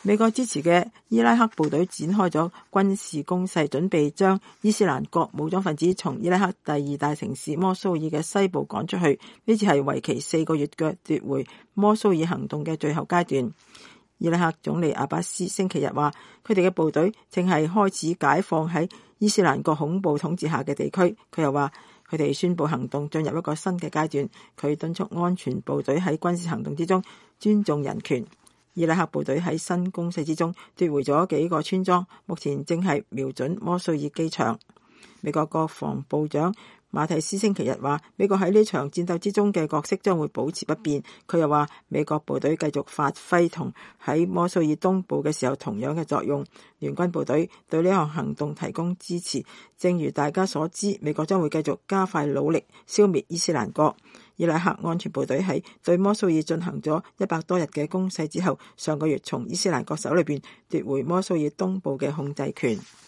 美國支持嘅伊拉克部隊展開咗軍事攻勢，準備將伊斯蘭國武裝分子從伊拉克第2大城市摩蘇爾嘅西部趕出去。呢次係為期4個月嘅奪回摩蘇爾行動嘅最後階段。伊拉克總理阿巴斯星期日話，佢哋嘅部隊正係開始解放喺伊斯蘭國恐怖統治下嘅地區。佢又話，佢哋宣布行動進入一個新嘅階段。佢敦促安全部隊喺軍事行動之中尊重人權。伊拉克部隊喺新攻勢之中奪回咗幾個村莊，目前正係瞄準摩蘇爾機場。美國國防部長馬蒂斯星期日話，美國喺呢場戰鬥之中嘅角色將會保持不變。佢又話，美國部隊繼續發揮同喺摩蘇爾東部嘅時候同樣嘅作用。聯軍部隊對呢項行動提供支持。正如大家所知，美國將會繼續加快努力消滅伊斯蘭國。伊拉克安全部隊喺對摩蘇爾進行咗100多日嘅攻勢之後，上個月從伊斯蘭國手裏邊奪回摩蘇爾東部嘅控制權。